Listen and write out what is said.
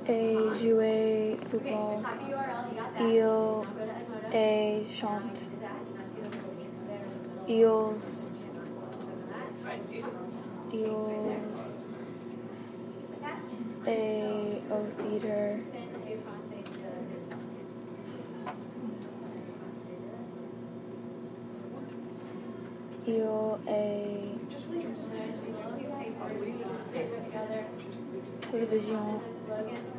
et jouer football. Il et chante. Ils et au theater. Il et télévision.